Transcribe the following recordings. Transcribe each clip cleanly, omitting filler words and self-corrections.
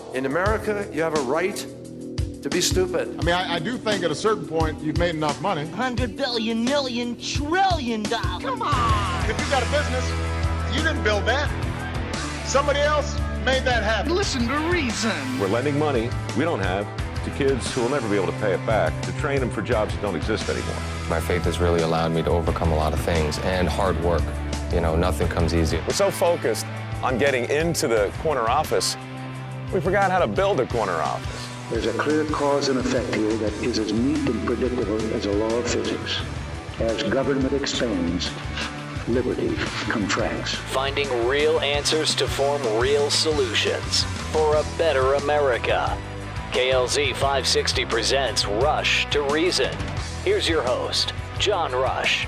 In America, you have a right to be stupid. I mean, I do think at a certain point you've made enough money. $100 billion, million, trillion dollars. Come on! If you got a business, you didn't build that. Somebody else made that happen. Listen to reason. We're lending money we don't have to kids who will never be able to pay it back to train them for jobs that don't exist anymore. My faith has really allowed me to overcome a lot of things, and hard work. You know, nothing comes easy. We're so focused on getting into the corner office, we forgot how to build a corner office. There's a clear cause and effect here that is as neat and predictable as a law of physics. As government expands, liberty contracts. Finding real answers to form real solutions for a better America. KLZ 560 presents Rush to Reason. Here's your host, John Rush.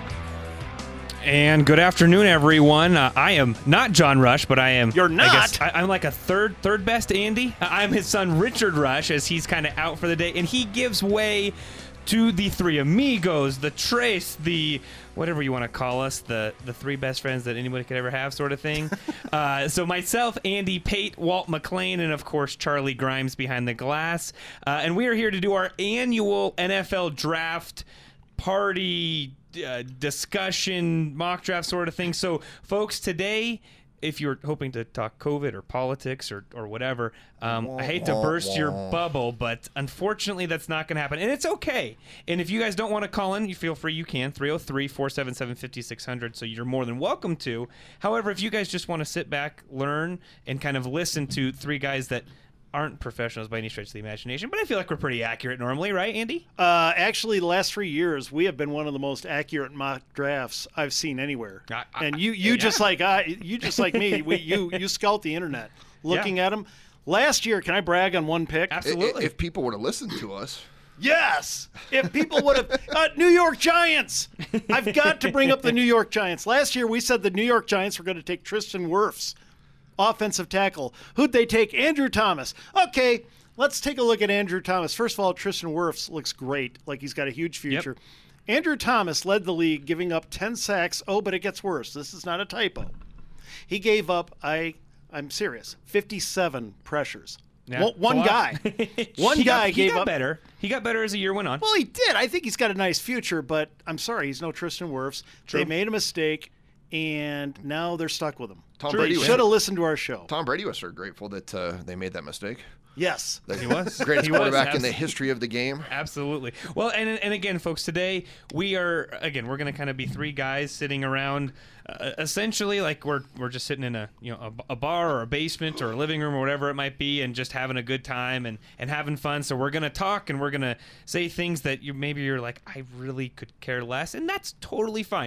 And good afternoon, everyone. I am not John Rush, but I am. You're not? I guess I'm like a third best Andy. I'm his son, Richard Rush, as he's kind of out for the day. And he gives way to the three amigos, the Trace, the whatever you want to call us, the three best friends that anybody could ever have sort of thing. So myself, Andy Pate, Walt McLean, and of course, Charlie Grimes behind the glass. And we are here to do our annual NFL draft party discussion, mock draft sort of thing. So, folks, today, if you're hoping to talk COVID or politics or whatever, I hate to burst your bubble, but unfortunately that's not going to happen. And it's okay. And if you guys don't want to call in, you feel free, you can. 303-477-5600, so you're more than welcome to. However, if you guys just want to sit back, learn, and kind of listen to three guys that aren't professionals by any stretch of the imagination, but I feel like we're pretty accurate normally, right, Andy? Actually, the last 3 years, we have been one of the most accurate mock drafts I've seen anywhere. And you just like me, you scout the internet, looking at them. Last year, can I brag on one pick? Absolutely. If people would have listened to us. Yes! If people would have... New York Giants! I've got to bring up the New York Giants. Last year, we said the New York Giants were going to take Tristan Wirfs, offensive tackle. Who'd they take? Andrew Thomas. Okay, let's take a look at Andrew Thomas. First of all, Tristan Wirfs looks great, like he's got a huge future. Yep. Andrew Thomas led the league, giving up 10 sacks. Oh, but it gets worse. This is not a typo. He gave up, I'm serious, 57 pressures. Yeah, one guy. One guy gave up. Better. He got better as the year went on. Well, he did. I think he's got a nice future, but I'm sorry, he's no Tristan Wirfs. True. They made a mistake, and now they're stuck with him. Brady should have listened to our show. Tom Brady was so grateful that they made that mistake. Yes. He was. Greatest quarterback in the history of the game. Absolutely. Well, and again, folks, today we're going to kind of be three guys sitting around essentially like we're just sitting in a bar or a basement or a living room or whatever it might be and just having a good time and having fun. So we're going to talk and we're going to say things that you're like, I really could care less. And that's totally fine.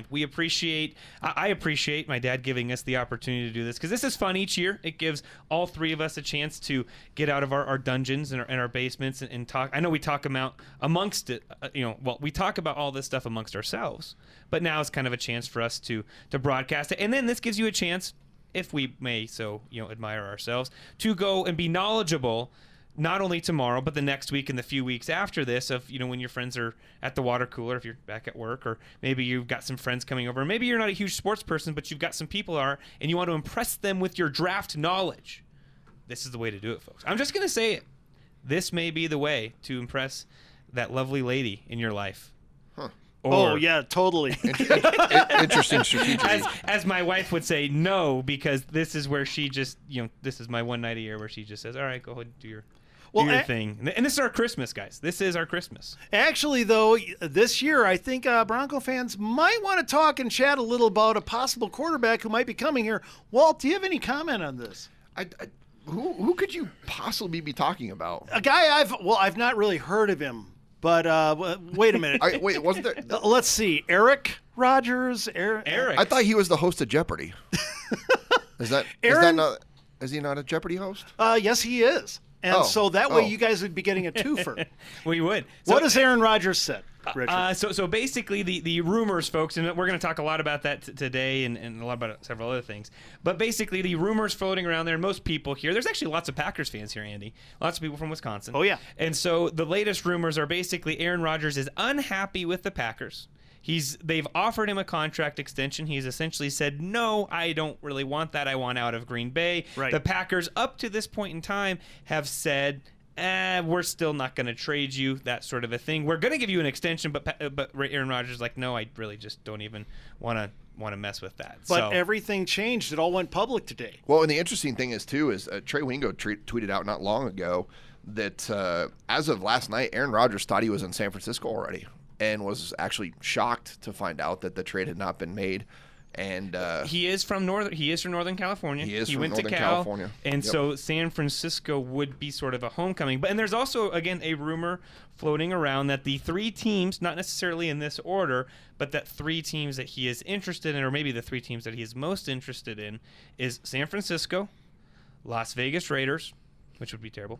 I appreciate my dad giving us the opportunity to do this because this is fun each year. It gives all three of us a chance to get out of our dungeons and our basements and talk. I know we talk about amongst it, we talk about all this stuff amongst ourselves, but now it's kind of a chance for us to broadcast it. And then this gives you a chance, if we may so, admire ourselves, to go and be knowledgeable not only tomorrow, but the next week and the few weeks after this of, when your friends are at the water cooler, if you're back at work, or maybe you've got some friends coming over, or maybe you're not a huge sports person, but you've got some people and you want to impress them with your draft knowledge. This is the way to do it, folks. I'm just going to say it. This may be the way to impress that lovely lady in your life. Huh. Oh, yeah, totally. Interesting strategy. As my wife would say, no, because this is where she just, this is my one night a year where she just says, all right, go ahead and do your thing. And this is our Christmas, guys. This is our Christmas. Actually, though, this year, I think Bronco fans might want to talk and chat a little about a possible quarterback who might be coming here. Walt, do you have any comment on this? Who could you possibly be talking about? A guy I've not really heard of him, but wait a minute. Wasn't there? Let's see. Eric Rogers. Eric. I thought he was the host of Jeopardy. Is he not a Jeopardy host? Yes, he is. And so that way you guys would be getting a twofer. We would. What has Aaron Rodgers said, Richard? So basically the rumors, folks, and we're going to talk a lot about that today and a lot about several other things. But basically the rumors floating around there, and most people here, there's actually lots of Packers fans here, Andy. Lots of people from Wisconsin. Oh, yeah. And so the latest rumors are basically Aaron Rodgers is unhappy with the Packers. They've offered him a contract extension. He's essentially said, no, I don't really want that. I want out of Green Bay. Right. The Packers, up to this point in time, have said, we're still not going to trade you, that sort of a thing. We're going to give you an extension, but Aaron Rodgers is like, no, I really just don't even want to mess with that. But everything changed. It all went public today. Well, and the interesting thing is, too, is Trey Wingo tweeted out not long ago that as of last night, Aaron Rodgers thought he was in San Francisco already and was actually shocked to find out that the trade had not been made. And he is from Northern California. He went Northern to Cal, California. and Yep. so San Francisco would be sort of a homecoming. And there's also, again, a rumor floating around that the 3 teams, not necessarily in this order, but that 3 teams that he is interested in, or maybe the 3 teams that he is most interested in, is San Francisco, Las Vegas Raiders, which would be terrible,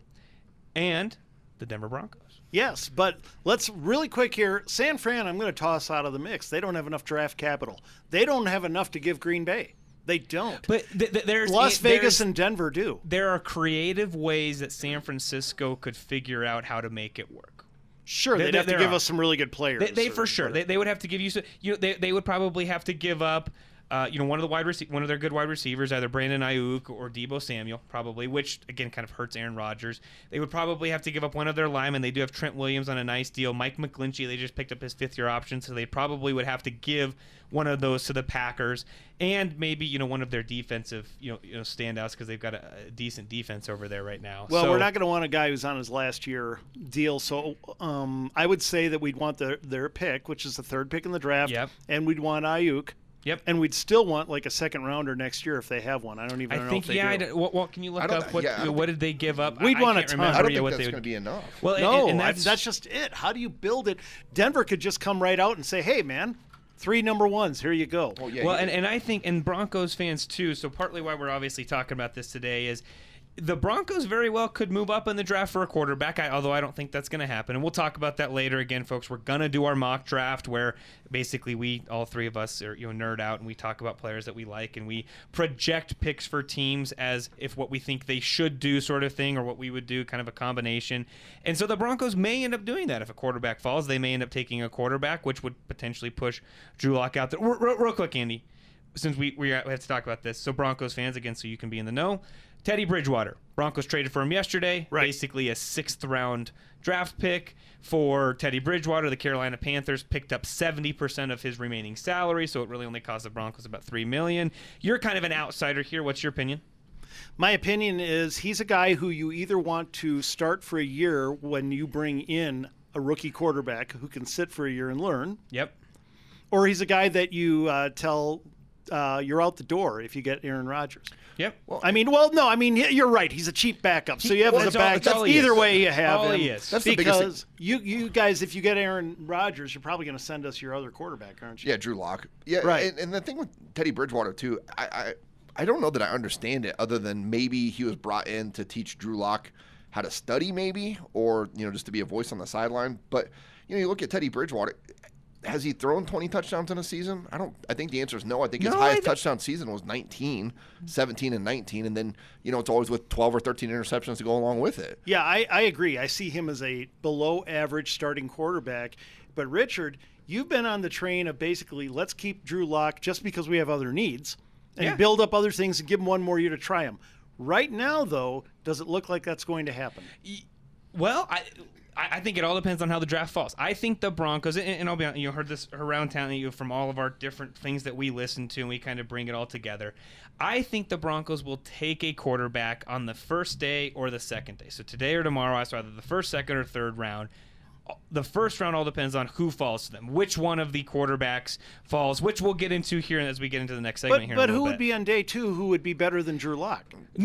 and the Denver Broncos. Yes, but let's really quick here. San Fran, I'm going to toss out of the mix. They don't have enough draft capital. They don't have enough to give Green Bay. They don't. But there's Las Vegas and Denver do. There are creative ways that San Francisco could figure out how to make it work. Sure, they'd have to give us some really good players. They for sure. They would have to give you. They would probably have to give up. One of their good wide receivers, either Brandon Ayuk or Deebo Samuel, probably, which again kind of hurts Aaron Rodgers. They would probably have to give up one of their linemen. They do have Trent Williams on a nice deal. Mike McGlinchey, they just picked up his 5th-year option, so they probably would have to give one of those to the Packers, and maybe one of their defensive standouts, because they've got a decent defense over there right now. Well, we're not going to want a guy who's on his last year deal, so I would say that we'd want their pick, which is the 3rd pick in the draft, and we'd want Ayuk. Yep. And we'd still want like a 2nd rounder next year if they have one. I don't even know if they do. Well, can you look up what did they give up? We'd want a ton. I don't think that's going to be enough. Well, no, and that's just it. How do you build it? Denver could just come right out and say, hey, man, 3 number 1s. Here you go. Well, and I think, and Broncos fans too, so partly why we're obviously talking about this today is the Broncos very well could move up in the draft for a quarterback, although I don't think that's going to happen. And we'll talk about that later. Again, folks, we're going to do our mock draft where basically we, all 3 of us, are nerd out and we talk about players that we like and we project picks for teams as if what we think they should do sort of thing or what we would do, kind of a combination. And so the Broncos may end up doing that. If a quarterback falls, they may end up taking a quarterback, which would potentially push Drew Lock out there. Real quick, Andy, since we have to talk about this. So Broncos fans, again, so you can be in the know. Teddy Bridgewater. Broncos traded for him yesterday. Right. Basically a 6th-round draft pick for Teddy Bridgewater. The Carolina Panthers picked up 70% of his remaining salary, so it really only cost the Broncos about $3 million. You're kind of an outsider here. What's your opinion? My opinion is he's a guy who you either want to start for a year when you bring in a rookie quarterback who can sit for a year and learn. Yep. Or he's a guy that you tell you're out the door if you get Aaron Rodgers. Yep. You're right. He's a cheap backup. So you have as a backup. Either way, you have him. He is. That's the biggest because you guys, if you get Aaron Rodgers, you're probably going to send us your other quarterback, aren't you? Yeah, Drew Lock. Yeah, right. And the thing with Teddy Bridgewater too, I don't know that I understand it, other than maybe he was brought in to teach Drew Lock how to study, maybe, or just to be a voice on the sideline. But you look at Teddy Bridgewater. Has he thrown 20 touchdowns in a season? I think the answer is no. I think his highest touchdown season was 19, 17 and 19, and then it's always with 12 or 13 interceptions to go along with it. Yeah, I agree. I see him as a below average starting quarterback. But Richard, you've been on the train of basically let's keep Drew Lock just because we have other needs and build up other things and give him one more year to try him. Right now, though, does it look like that's going to happen? Well, I think it all depends on how the draft falls. I think the Broncos, and I'll be honest, heard this around town from all of our different things that we listen to, and we kind of bring it all together. I think the Broncos will take a quarterback on the first day or the second day. So today or tomorrow, it's either the first, second, or third round. The first round all depends on who falls to them, which one of the quarterbacks falls, which we'll get into here as we get into the next segment here. But who would be on day 2 who would be better than Drew Lock?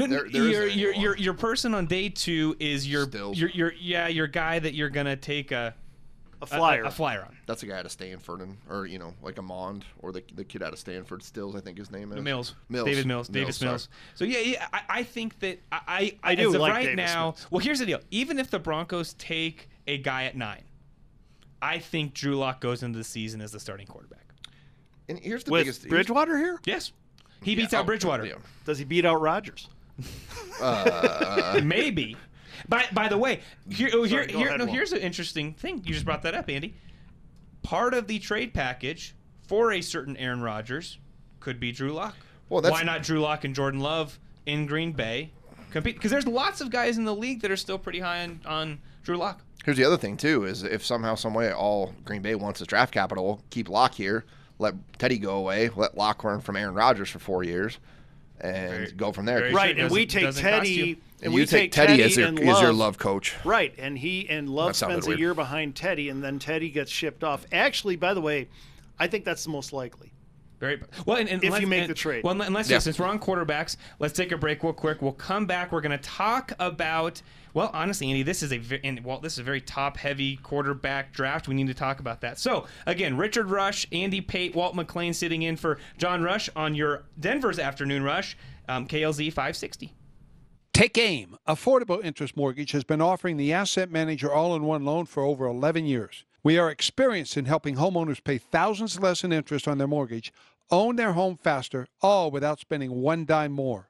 Your person on day 2 is your guy that you're gonna take a flyer on. That's a guy out of Stanford, or like a Mond, or the kid out of Stanford, Stills, I think his name is Mills. Davis Mills. So I think that I do as of like right Davis now. Mills. Well, here's the deal. Even if the Broncos take a guy at 9, I think Drew Lock goes into the season as the starting quarterback. And here's the With biggest Bridgewater here? Yes, he beats out Bridgewater. Yeah. Does he beat out Rodgers? Maybe. By the way, here's Sorry, an interesting thing. You just brought that up, Andy. part of the trade package for a certain Aaron Rodgers could be Drew Lock. Well, why not Drew Lock and Jordan Love in Green Bay compete? Because there's lots of guys in the league that are still pretty high on Drew Lock. Here's the other thing, too, is if somehow, some way, all Green Bay wants is draft capital, keep Lock here, let Teddy go away, let Lock learn from Aaron Rodgers for 4 years, and go from there. Right, and we take Teddy, and we take Teddy as your Love coach. Right, and Love spends a year behind Teddy, and then Teddy gets shipped off. Actually, by the way, I think that's the most likely. Very well, and if you make the trade. Well, and since we're on quarterbacks, let's take a break real quick. We'll come back. We're going to talk about. Well, honestly, Andy, this is a very top-heavy quarterback draft. We need to talk about that. So, again, Richard Rush, Andy Pate, Walt McClain sitting in for John Rush on your Denver's Afternoon Rush, KLZ 560. Take AIM. Affordable Interest Mortgage has been offering the Asset Manager all-in-one loan for over 11 years. We are experienced in helping homeowners pay thousands less in interest on their mortgage, own their home faster, all without spending one dime more.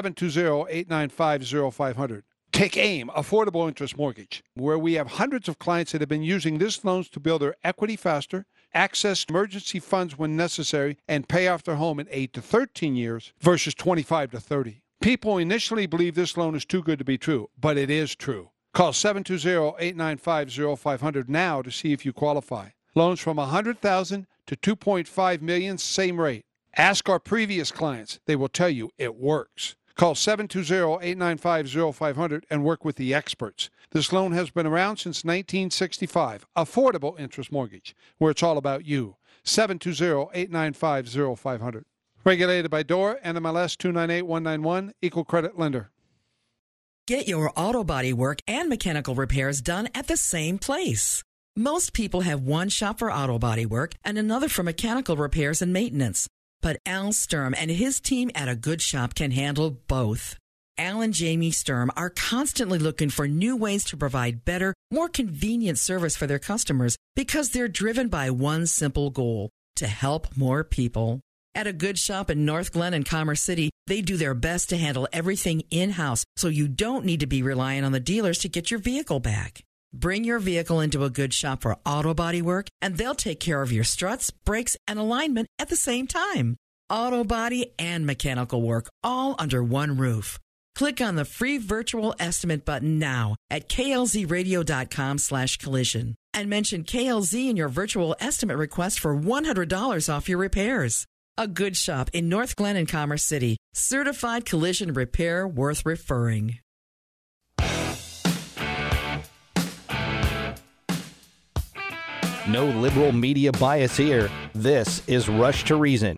720-895-0500. Take AIM, Affordable Interest Mortgage, where we have hundreds of clients that have been using this loans to build their equity faster, access emergency funds when necessary, and pay off their home in 8 to 13 years versus 25 to 30. People initially believe this loan is too good to be true, but it is true. Call 720-895-0500 now to see if you qualify. Loans from $100,000 to $2.5 million, same rate. Ask our previous clients. They will tell you it works. Call 720-895-0500 and work with the experts. This loan has been around since 1965. Affordable Interest Mortgage, where it's all about you. 720-895-0500. Regulated by DORA, NMLS 298191, Equal Credit Lender. Get your auto body work and mechanical repairs done at the same place. Most people have one shop for auto body work and another for mechanical repairs and maintenance. But Al Sturm and his team at A Good Shop can handle both. Al and Jamie Sturm are constantly looking for new ways to provide better, more convenient service for their customers because they're driven by one simple goal, to help more people. At A Good Shop in North Glen and Commerce City, they do their best to handle everything in-house, so you don't need to be relying on the dealers to get your vehicle back. Bring your vehicle into A Good Shop for auto body work, and they'll take care of your struts, brakes, and alignment at the same time. Auto body and mechanical work, all under one roof. Click on the free virtual estimate button now at klzradio.com/collision and mention KLZ in your virtual estimate request for $100 off your repairs. A Good Shop in North Glen and Commerce City. Certified collision repair worth referring. No liberal media bias here. This is Rush to Reason.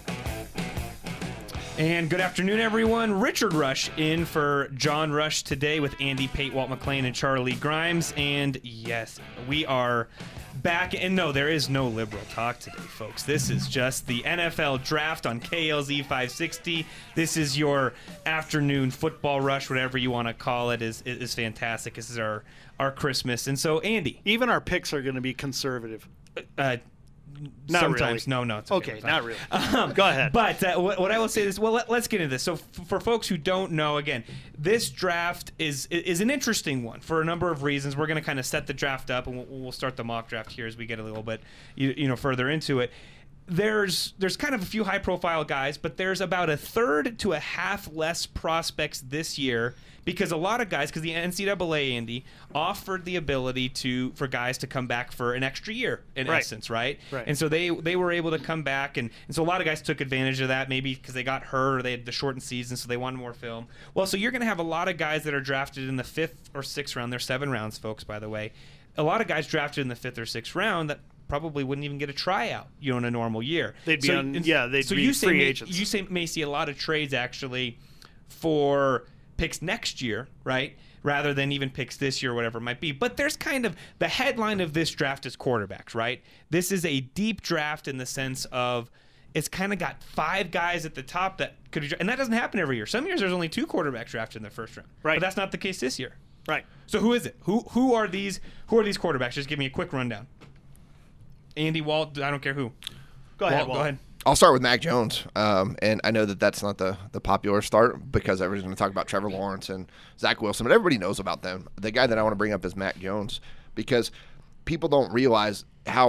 And good afternoon, everyone. Richard Rush in for John Rush today with Andy Pate, Walt McClain, and Charlie Grimes. And yes, we are back. And no, there is no liberal talk today, folks. This is just the NFL draft on KLZ 560. This is your afternoon football rush, whatever you want to call it, is fantastic. This is our Christmas. And so, Andy. Even our picks are going to be conservative. Not sometimes. Really. No, it's okay. Not really. Go ahead. But what I will say is, well, let's get into this. So for folks who don't know, again, this draft is an interesting one for a number of reasons. We're going to kind of set the draft up, and we'll start the mock draft here as we get a little bit further into it. There's kind of a few high-profile guys, but there's about a third to a half less prospects this year because a lot of guys, because the NCAA, Andy, offered the ability for guys to come back for an extra year, in essence, right? And so they were able to come back, and so a lot of guys took advantage of that, maybe because they got hurt or they had the shortened season, so they wanted more film. Well, so you're going to have a lot of guys that are drafted in the 5th or 6th round. There's 7 rounds, folks, by the way. A lot of guys drafted in the 5th or 6th round that probably wouldn't even get a tryout, in a normal year. They'd be free agents. You may see a lot of trades actually for picks next year, right? Rather than even picks this year, whatever it might be. But there's kind of the headline of this draft is quarterbacks, right? This is a deep draft in the sense of it's kind of got 5 guys at the top that could be, and that doesn't happen every year. Some years there's only 2 quarterbacks drafted in the first round, right? But that's not the case this year, right? So who is it? Who are these quarterbacks? Just give me a quick rundown. Andy, Walt, I don't care who. Go ahead, Walt. Go ahead. I'll start with Mac Jones, and I know that that's not the popular start because everybody's going to talk about Trevor Lawrence and Zach Wilson, but everybody knows about them. The guy that I want to bring up is Mac Jones because people don't realize how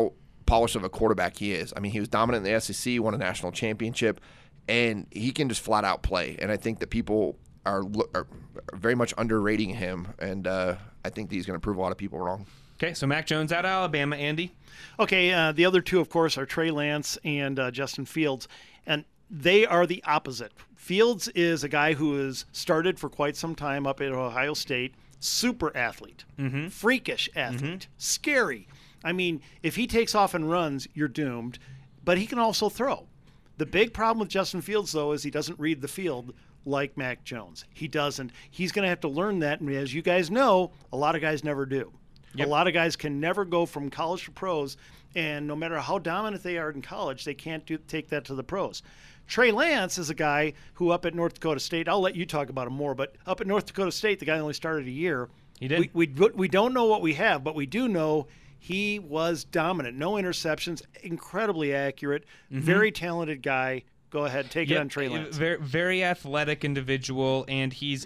polished of a quarterback he is. I mean, he was dominant in the SEC, won a national championship, and he can just flat out play. And I think that people are very much underrating him, and I think that he's going to prove a lot of people wrong. Okay, so Mac Jones out of Alabama. Andy? Okay, the other two, of course, are Trey Lance and Justin Fields, and they are the opposite. Fields is a guy who has started for quite some time up at Ohio State, super athlete, freakish athlete, scary. I mean, if he takes off and runs, you're doomed, but he can also throw. The big problem with Justin Fields, though, is he doesn't read the field like Mac Jones. He doesn't. He's going to have to learn that, and as you guys know, a lot of guys never do. Yep. A lot of guys can never go from college to pros, and no matter how dominant they are in college, they can't take that to the pros. Trey Lance is a guy who up at North Dakota State, I'll let you talk about him more, but up at North Dakota State, the guy only started a year. He did. We don't know what we have, but we do know he was dominant. No interceptions, incredibly accurate, very talented guy. Go ahead, take it on Trey Lance. Very, very athletic individual, and he's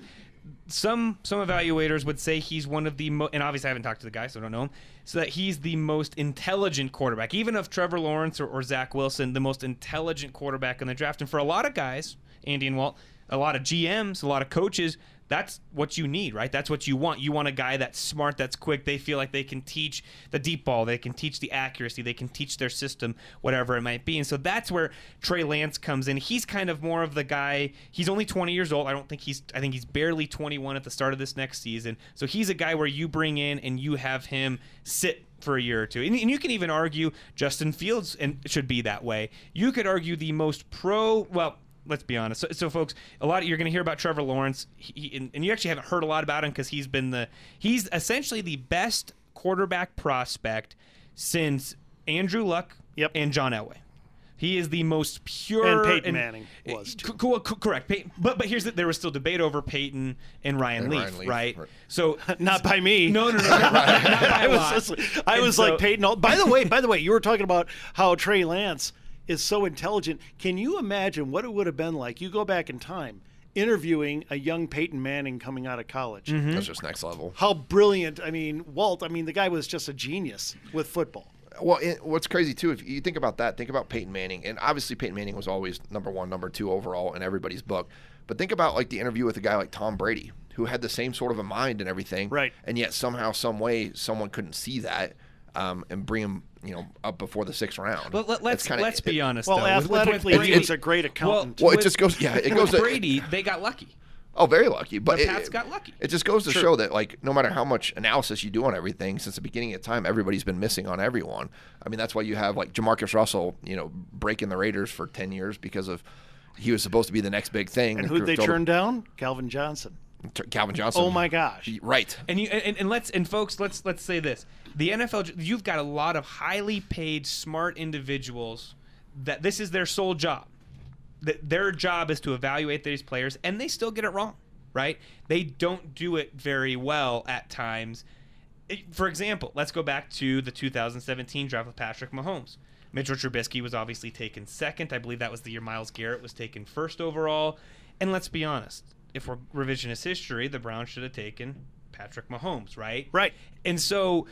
some evaluators would say he's one of the and obviously I haven't talked to the guy, so I don't know him, so that he's the most intelligent quarterback, even of Trevor Lawrence or Zach Wilson, the most intelligent quarterback in the draft. And for a lot of guys, Andy and Walt, a lot of GMs, a lot of coaches, that's what you need, right? That's what you want. You want a guy that's smart, that's quick. They feel like they can teach the deep ball. They can teach the accuracy. They can teach their system, whatever it might be. And so that's where Trey Lance comes in. He's kind of more of the guy. He's only 20 years old. I think he's barely 21 at the start of this next season. So he's a guy where you bring in and you have him sit for a year or two. And you can even argue Justin Fields should be that way. You could argue the most let's be honest. So folks, you're going to hear about Trevor Lawrence, and you actually haven't heard a lot about him because he's essentially the best quarterback prospect since Andrew Luck and John Elway. He is the most pure. And Peyton Manning was too. Correct. But there was still debate over Peyton and Ryan Leaf, right? So not by me. No. Not by I was like Peyton. By the way, you were talking about how Trey Lance is so intelligent. Can you imagine what it would have been like? You go back in time, interviewing a young Peyton Manning coming out of college. That's just next level. How brilliant. I mean, Walt, the guy was just a genius with football. Well, what's crazy, too, if you think about that, think about Peyton Manning. And obviously Peyton Manning was always number one, number two overall in everybody's book. But think about like the interview with a guy like Tom Brady, who had the same sort of a mind and everything. Right. And yet somehow, some way, someone couldn't see that and bring him up before the sixth round. Well, let's be honest. Well, though. athletically, he was a great accountant. Well, it just goes. Yeah, it goes. With Brady, they got lucky. Oh, very lucky. But the Pats got lucky. It just goes to show that, like, no matter how much analysis you do on everything, since the beginning of time, everybody's been missing on everyone. I mean, that's why you have like Jamarcus Russell, breaking the Raiders for 10 years because of he was supposed to be the next big thing. And who'd they turn down? Calvin Johnson. Oh my gosh! Right. And folks, let's say this: the NFL, you've got a lot of highly paid, smart individuals that this is their sole job. That their job is to evaluate these players, and they still get it wrong, right? They don't do it very well at times. For example, let's go back to the 2017 draft with Patrick Mahomes. Mitchell Trubisky was obviously taken second. I believe that was the year Myles Garrett was taken first overall. And let's be honest. If we're revisionist history, the Browns should have taken Patrick Mahomes, right? Right. And so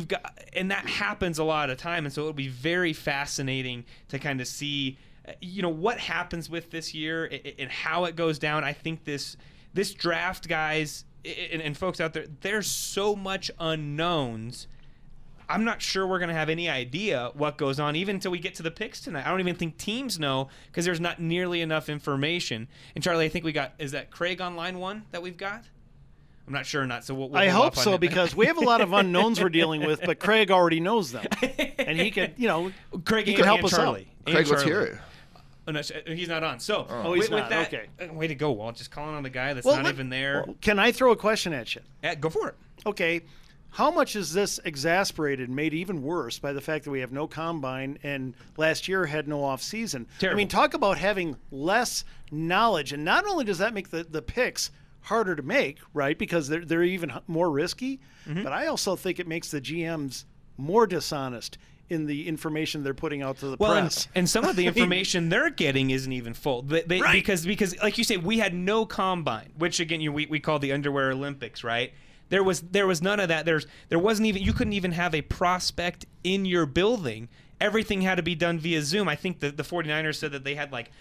and that happens a lot of time, and so it'll be very fascinating to kind of see, what happens with this year and how it goes down. I think this draft, guys, and folks out there, there's so much unknowns. I'm not sure we're going to have any idea what goes on even until we get to the picks tonight. I don't even think teams know because there's not nearly enough information. And Charlie, I think is that Craig on line one that we've got? I'm not sure or not. So we'll I hope so because we have a lot of unknowns we're dealing with, but Craig already knows them. And he could, Craig he could help us Charlie. out. Craig, let's hear it. Oh, no, he's not on. So, he's with not. that, Okay. Way to go, Walt. Just calling on the guy that's not even there. Can I throw a question at you? Yeah, go for it. Okay. How much is this exasperated, made even worse by the fact that we have no combine and last year had no off season? Terrible. I mean, talk about having less knowledge. And not only does that make the picks harder to make, right, because they're even more risky, but I also think it makes the GMs more dishonest in the information they're putting out to the press. And some of the information they're getting isn't even full. Right. Because like you say, we had no combine, which again we call the underwear Olympics, right? There was none of that. There wasn't even, you couldn't even have a prospect in your building everything had to be done via Zoom. I think the 49ers said that they had like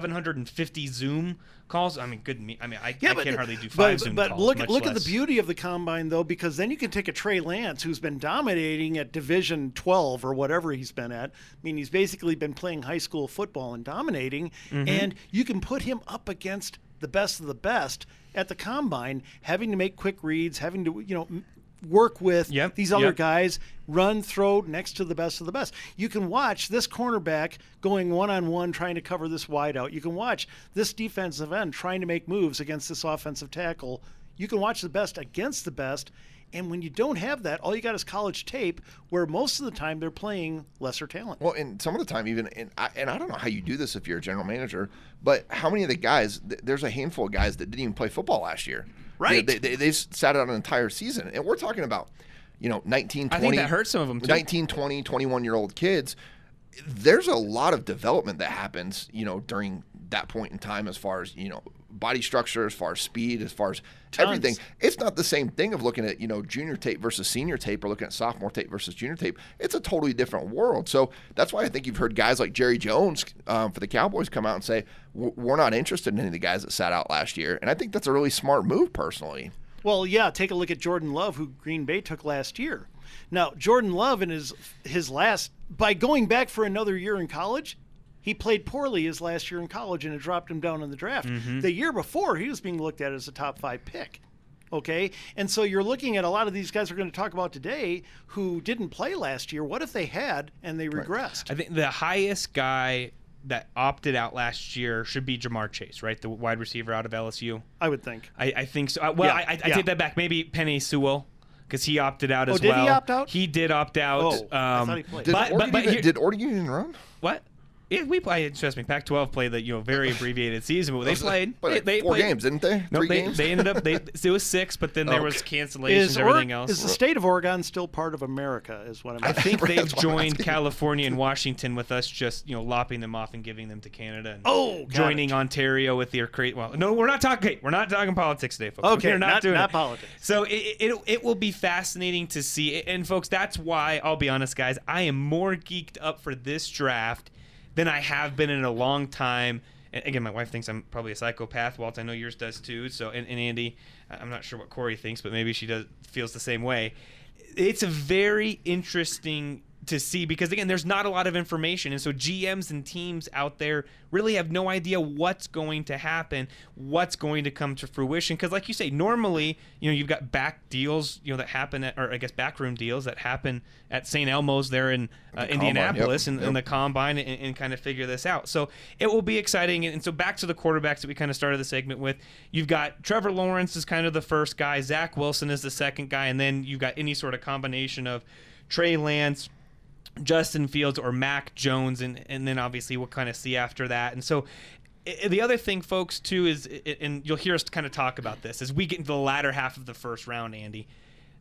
750 Zoom calls. I mean, I can't hardly do 5 Zoom calls. But look at the beauty of the combine, though, because then you can take a Trey Lance, who's been dominating at Division 12 or whatever he's been at. I mean, he's basically been playing high school football and dominating, and you can put him up against the best of the best at the combine, having to make quick reads, having to, work with these other guys, run, throw next to the best of the best. You can watch this cornerback going one-on-one trying to cover this wideout. You can watch this defensive end trying to make moves against this offensive tackle. You can watch the best against the best. And when you don't have that, all you got is college tape, where most of the time they're playing lesser talent. Well, and some of the time even, and I don't know how you do this if you're a general manager, but how many of the guys, there's a handful of guys that didn't even play football last year. Right. They sat out an entire season. And we're talking about, 19, 20. I think that hurt some of them too. 19, 20, 21-year-old kids. There's a lot of development that happens, during that point in time as far as, body structure, as far as speed, as far as everything. It's not the same thing of looking at, junior tape versus senior tape or looking at sophomore tape versus junior tape. It's a totally different world. So that's why I think you've heard guys like Jerry Jones for the Cowboys come out and say, we're not interested in any of the guys that sat out last year. And I think that's a really smart move personally. Well, yeah, take a look at Jordan Love, who Green Bay took last year. Now, Jordan Love in his last, by going back for another year in college, he played poorly his last year in college, and it dropped him down in the draft. The year before, he was being looked at as a top 5 pick. Okay? And so you're looking at a lot of these guys we're going to talk about today who didn't play last year. What if they had and they regressed? I think the highest guy that opted out last year should be Jamar Chase, right? The wide receiver out of LSU. I would think. I think so. I take that back. Maybe Penei Sewell, because he opted out as well. Did he opt out? He did opt out. I thought he played. Did Oregon even run? What? Yeah, we play. Trust me, Pac-12 played the very abbreviated season, but they played. But they 4 played. games, didn't they? No, 3 games. They ended up. It was 6, but then there was cancellations and everything else. Is the state of Oregon still part of America? Is what I think they've joined California and Washington with us, just lopping them off and giving them to Canada. And joining Ontario with their Well, no, we're not talking. We're not talking politics today, folks. Okay, we're not doing not politics. So it will be fascinating to see, and folks, that's why I'll be honest, guys. I am more geeked up for this draft than I have been in a long time. And again, my wife thinks I'm probably a psychopath. Walt, I know yours does too. So, and Andy, I'm not sure what Corey thinks, but maybe she feels the same way. It's a very interesting to see because, again, there's not a lot of information. And so GMs and teams out there really have no idea what's going to happen, what's going to come to fruition. Because like you say, normally, you've got back deals, that happen backroom deals that happen at St. Elmo's there in Indianapolis in the combine and kind of figure this out. So it will be exciting. And so back to the quarterbacks that we kind of started the segment with, you've got Trevor Lawrence is kind of the first guy, Zach Wilson is the second guy, and then you've got any sort of combination of Trey Lance, Justin Fields, or Mac Jones, and then obviously we'll kind of see after that. And so the other thing, folks, too, is, and you'll hear us kind of talk about this, as we get into the latter half of the first round, Andy.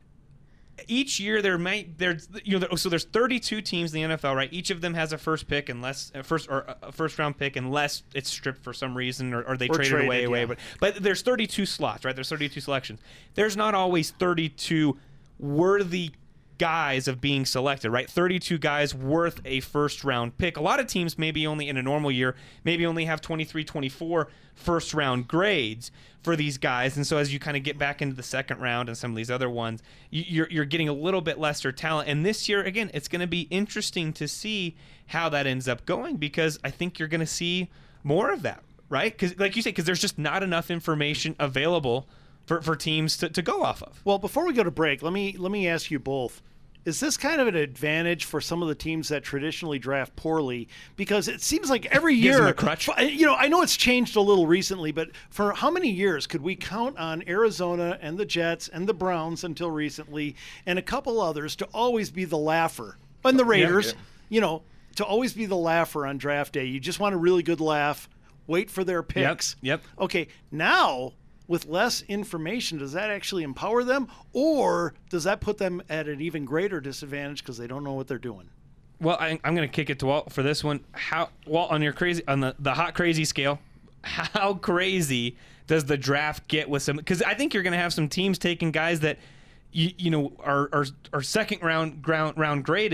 Each year there's 32 teams in the NFL, right? Each of them has a first pick unless a first round pick unless it's stripped for some reason or they trade it away. But there's 32 slots, right? There's 32 selections. There's not always 32 worthy guys of being selected, right? 32 guys worth a first round pick. A lot of teams maybe only in a normal year maybe only have 23, 24 first round grades for these guys. And so as you kind of get back into the second round and some of these other ones, you're getting a little bit lesser talent. And this year, again, it's going to be interesting to see how that ends up going, because I think you're going to see more of that, right? Because like you say, because there's just not enough information available for teams to go off of. Well, before we go to break, let me ask you both. Is this kind of an advantage for some of the teams that traditionally draft poorly? Because it seems like every year, gives them a crutch. I know it's changed a little recently, but for how many years could we count on Arizona and the Jets and the Browns until recently, and a couple others to always be the laugher, and the Raiders, to always be the laugher on draft day? You just want a really good laugh, wait for their picks. Yep. Okay, now, with less information, does that actually empower them, or does that put them at an even greater disadvantage because they don't know what they're doing? Well, I'm going to kick it to Walt for this one. Walt, on the hot crazy scale, how crazy does the draft get with some? Because I think you're going to have some teams taking guys that are second round graded,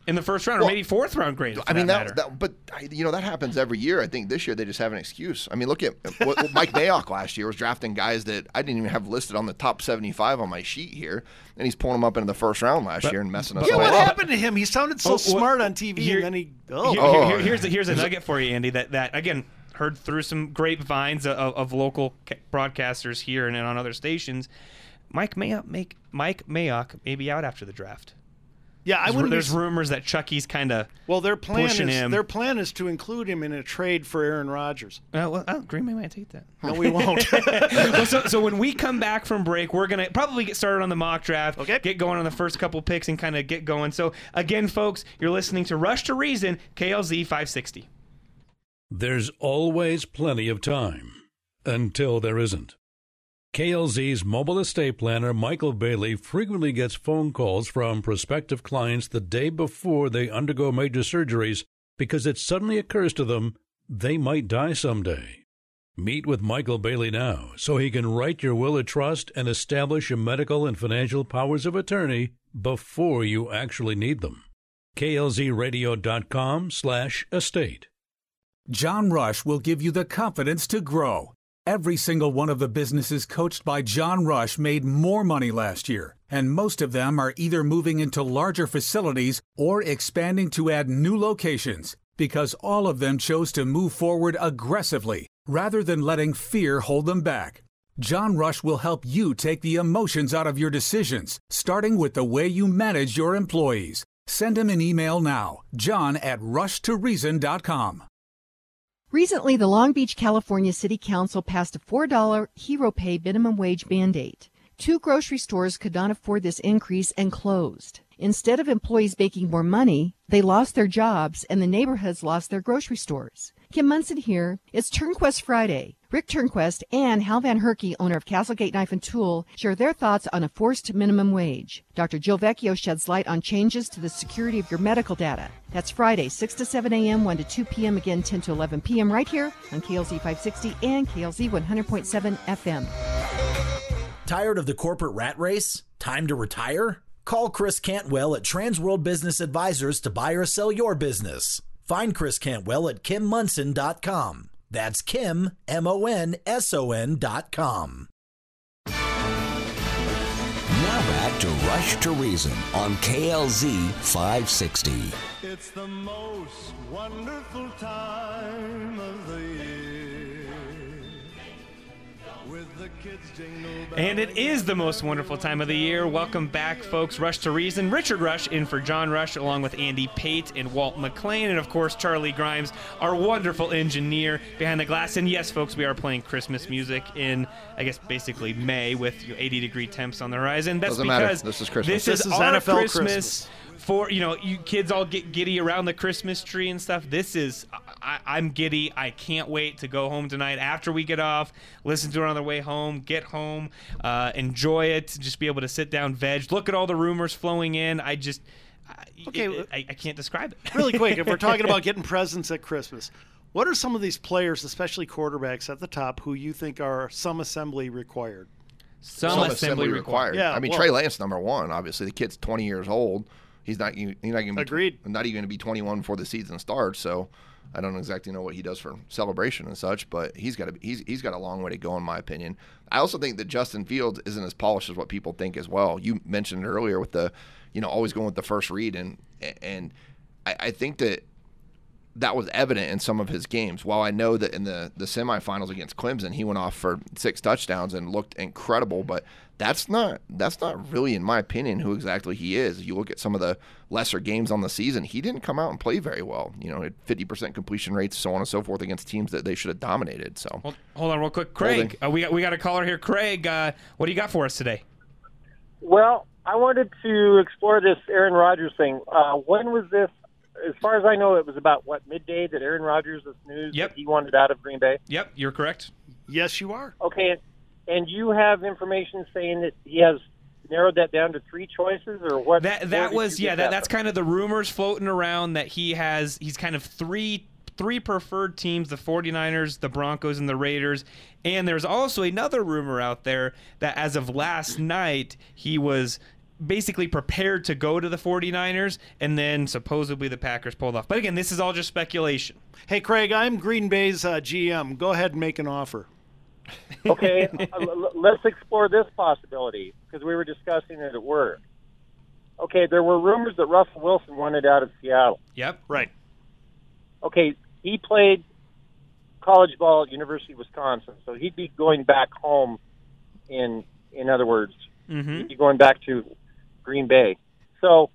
in the first round, or maybe fourth round grade. But that happens every year. I think this year they just have an excuse. I mean, look at what Mike Mayock last year was drafting guys that I didn't even have listed on the top 75 on my sheet here, and he's pulling them up into the first round last year and messing us all up. What happened to him? He sounded so smart on TV, and then he. Here's a nugget for you, Andy. That again, heard through some grapevines of local broadcasters here and on other stations. Mike Mayock may be out after the draft. Yeah, there's rumors that Chucky's kind of their plan pushing him. Their plan is to include him in a trade for Aaron Rodgers. Green Bay might take that. No, we won't. So when we come back from break, we're gonna probably get started on the mock draft. Okay. Get going on the first couple picks and kind of get going. So again, folks, you're listening to Rush to Reason, KLZ 560. There's always plenty of time until there isn't. KLZ's mobile estate planner, Michael Bailey, frequently gets phone calls from prospective clients the day before they undergo major surgeries because it suddenly occurs to them they might die someday. Meet with Michael Bailey now so he can write your will of trust and establish your medical and financial powers of attorney before you actually need them. KLZradio.com/estate. John Rush will give you the confidence to grow. Every single one of the businesses coached by John Rush made more money last year, and most of them are either moving into larger facilities or expanding to add new locations because all of them chose to move forward aggressively rather than letting fear hold them back. John Rush will help you take the emotions out of your decisions, starting with the way you manage your employees. Send him an email now, john@rushtoreason.com. Recently, the Long Beach, California City Council passed a $4 hero pay minimum wage mandate. 2 grocery stores could not afford this increase and closed. Instead of employees making more money, they lost their jobs and the neighborhoods lost their grocery stores. Kim Munson here. It's Turnquest Friday. Rick Turnquest and Hal Van Herky, owner of Castlegate Knife and Tool, share their thoughts on a forced minimum wage. Dr. Jill Vecchio sheds light on changes to the security of your medical data. That's Friday, 6 to 7 a.m., 1 to 2 p.m., again 10 to 11 p.m. right here on KLZ 560 and KLZ 100.7 FM. Tired of the corporate rat race? Time to retire? Call Chris Cantwell at Transworld Business Advisors to buy or sell your business. Find Chris Cantwell at KimMunson.com. That's Kim, MONSON.com. Now back to Rush to Reason on KLZ 560. It's the most wonderful time of the year. With the kids jingle bells. And it is the most wonderful time of the year. Welcome back, folks. Rush to Reason. Richard Rush in for John Rush, along with Andy Pate and Walt McLean, and of course Charlie Grimes, our wonderful engineer behind the glass. And yes, folks, we are playing Christmas music in, I guess, basically May with 80-degree temps on the horizon. That's Doesn't because matter. This is Christmas. This is our NFL Christmas. For, you kids all get giddy around the Christmas tree and stuff. This is, I'm giddy. I can't wait to go home tonight after we get off, listen to it on the way home, get home, enjoy it, just be able to sit down, veg, look at all the rumors flowing in. I can't describe it. Really quick, if we're talking about getting presents at Christmas, what are some of these players, especially quarterbacks at the top, who you think are some assembly required? Some assembly required. Yeah, I mean, Trey Lance, number one. Obviously, the kid's 20 years old. He's not going Agreed. Not even going to be 21 before the season starts. So I don't exactly know what he does for celebration and such, but he's got a long way to go, in my opinion. I also think that Justin Fields isn't as polished as what people think as well. You mentioned earlier with the, always going with the first read, and I think that was evident in some of his games. While I know that in the semifinals against Clemson, he went off for 6 touchdowns and looked incredible, but that's not really, in my opinion, who exactly he is. You look at some of the lesser games on the season, he didn't come out and play very well. Had 50% completion rates, so on and so forth, against teams that they should have dominated. So hold on real quick, Craig. We got a caller here, Craig. What do you got for us today? Well, I wanted to explore this Aaron Rodgers thing. When was this? As far as I know, it was about, midday that Aaron Rodgers was news that he wanted out of Green Bay? Yep, you're correct. Yes, you are. Okay, and you have information saying that he has narrowed that down to 3 choices, or what? That's kind of the rumors floating around, that he's kind of three preferred teams, the 49ers, the Broncos, and the Raiders. And there's also another rumor out there that as of last night, he was basically prepared to go to the 49ers, and then supposedly the Packers pulled off. But again, this is all just speculation. Hey, Craig, I'm Green Bay's GM. Go ahead and make an offer. Okay, let's explore this possibility, because we were discussing it at work. Okay, there were rumors that Russell Wilson wanted out of Seattle. Yep. Right. Okay, he played college ball at University of Wisconsin, so he'd be going back home. In other words, he'd be going back to Green Bay. So,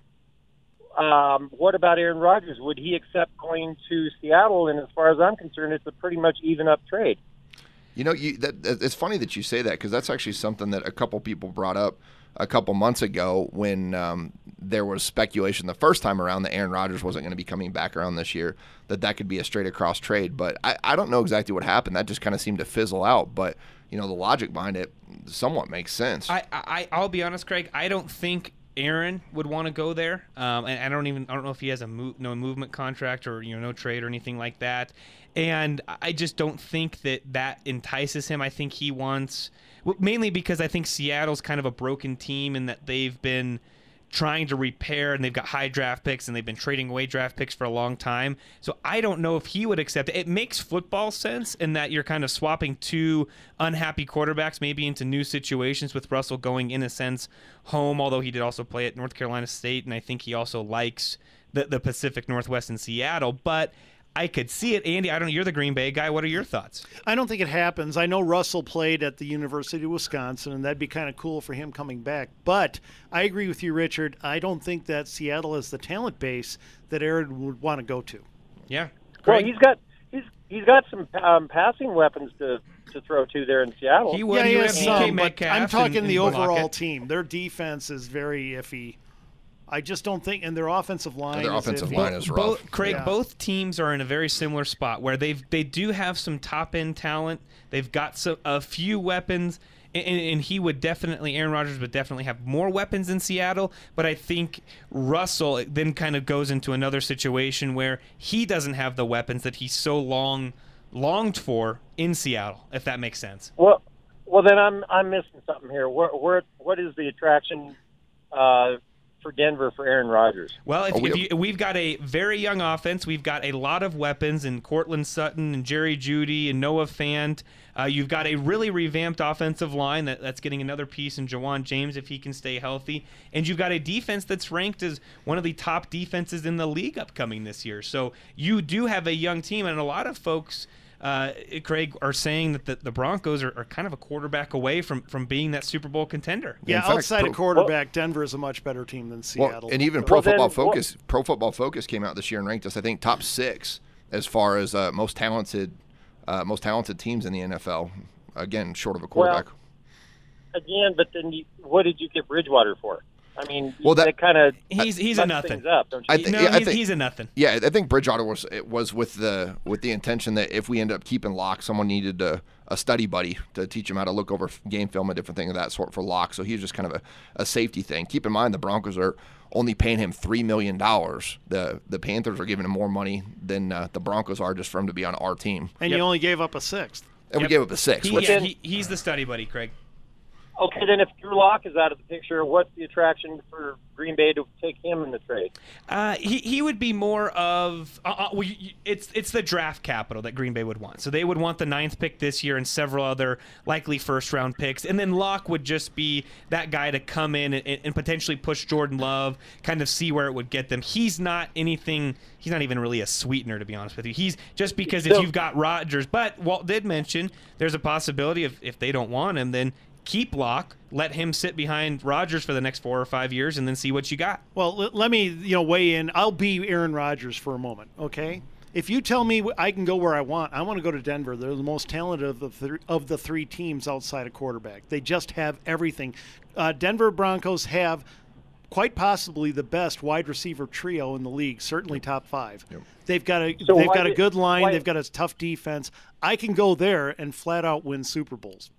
what about Aaron Rodgers? Would he accept going to Seattle? And as far as I'm concerned, it's a pretty much even up trade. You know, it's funny that you say that, because that's actually something that a couple people brought up a couple months ago when there was speculation the first time around that Aaron Rodgers wasn't going to be coming back around this year, that could be a straight across trade. But I don't know exactly what happened. That just kind of seemed to fizzle out. But, you know, the logic behind it somewhat makes sense. I'll be honest, Craig, I don't think Aaron would want to go there. And I don't know if he has no movement contract or, you know, no trade or anything like that. And I just don't think that entices him. I think he wants, mainly because I think Seattle's kind of a broken team in that they've been trying to repair, and they've got high draft picks, and they've been trading away draft picks for a long time. So I don't know if he would accept it. It makes football sense in that you're kind of swapping two unhappy quarterbacks maybe into new situations, with Russell going, in a sense, home, although he did also play at North Carolina State, and I think he also likes the Pacific Northwest in Seattle. But I could see it. Andy, I don't know, you're the Green Bay guy. What are your thoughts? I don't think it happens. I know Russell played at the University of Wisconsin, and that'd be kind of cool for him coming back. But I agree with you, Richard. I don't think that Seattle is the talent base that Aaron would want to go to. Yeah. Well, he's got some passing weapons to throw to there in Seattle. He would. Yeah, He he would has have some, DK but Metcalf I'm talking and the overall Lockett. team. Their defense is very iffy. I just don't think, and their offensive line. Their is offensive iffy. line is rough. Both teams are in a very similar spot where they do have some top end talent. They've got a few weapons, and Aaron Rodgers would definitely have more weapons in Seattle. But I think Russell then kind of goes into another situation where he doesn't have the weapons that he so longed for in Seattle, if that makes sense. Well, then I'm missing something here. What is the attraction for Denver for Aaron Rodgers? Well, we've got a very young offense. We've got a lot of weapons in Cortland Sutton and Jerry Jeudy and Noah Fant. You've got a really revamped offensive line that's getting another piece in Jawan James if he can stay healthy. And you've got a defense that's ranked as one of the top defenses in the league upcoming this year. So you do have a young team, and a lot of folks, Craig, are saying that the Broncos are kind of a quarterback away from being that Super Bowl contender. Yeah, outside of quarterback, Denver is a much better team than Seattle. Well, and even Pro Football Focus came out this year and ranked us, I think, top 6 as far as most talented teams in the NFL. Again, short of a quarterback. Well, but then what did you get Bridgewater for? I mean, well, that kind of he's a nothing. Up, don't you? He's a nothing. Yeah, I think Bridgewater was with the intention that if we end up keeping Locke, someone needed a study buddy to teach him how to look over game film and different things of that sort for Locke. So he was just kind of a safety thing. Keep in mind the Broncos are only paying him $3 million. The Panthers are giving him more money than the Broncos are just for him to be on our team. And you only gave up a 6th. And we gave up a 6th. He's the study buddy, Craig. Okay, then if Drew Lock is out of the picture, what's the attraction for Green Bay to take him in the trade? He would be more of it's the draft capital that Green Bay would want. So they would want the 9th pick this year and several other likely first-round picks. And then Locke would just be that guy to come in and potentially push Jordan Love, kind of see where it would get them. He's not even really a sweetener, to be honest with you. He's just because if you've got Rodgers. But Walt did mention there's a possibility of if they don't want him, then keep Locke, let him sit behind Rodgers for the next 4 or 5 years, and then see what you got. Well, let me weigh in. I'll be Aaron Rodgers for a moment, okay? If you tell me I can go where I want to go to Denver. They're the most talented of the 3 teams outside of quarterback. They just have everything. Denver Broncos have quite possibly the best wide receiver trio in the league, certainly top 5. Yep. They've got a good line. They've got a tough defense. I can go there and flat out win Super Bowls.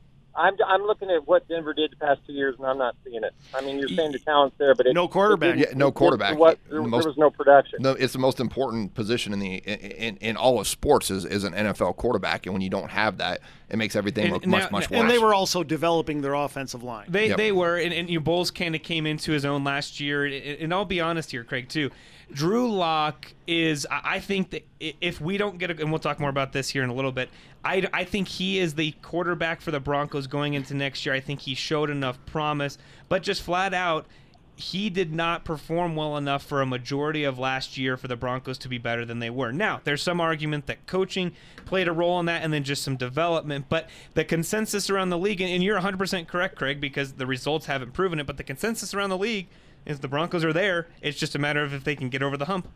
I'm looking at what Denver did the past 2 years, and I'm not seeing it. I mean, you're saying the talent's there, but no quarterback. No quarterback. There was no production. No, it's the most important position in all of sports is an NFL quarterback, and when you don't have that, it makes everything look much worse. And they were also developing their offensive line. They were, and Bowles kind of came into his own last year. And I'll be honest here, Craig, too. Drew Lock is, I think that if we don't get, and we'll talk more about this here in a little bit, I think he is the quarterback for the Broncos going into next year. I think he showed enough promise, but just flat out, he did not perform well enough for a majority of last year for the Broncos to be better than they were. Now, there's some argument that coaching played a role in that and then just some development, but the consensus around the league, and you're 100% correct, Craig, because the results haven't proven it, but the consensus around the league is the Broncos are there. It's just a matter of if they can get over the hump.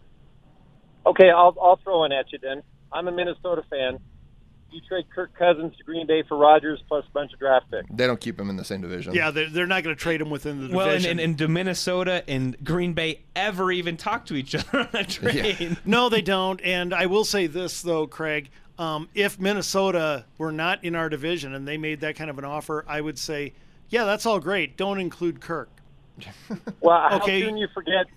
Okay, I'll throw in at you then. I'm a Minnesota fan. You trade Kirk Cousins to Green Bay for Rodgers plus a bunch of draft picks. They don't keep him in the same division. Yeah, they're not going to trade him within the Well, division. and do Minnesota and Green Bay ever even talk to each other on a trade? Yeah. No, they don't. And I will say this, though, Craig. If Minnesota were not in our division and they made that kind of an offer, I would say, yeah, that's all great. Don't include Kirk. Well, how soon you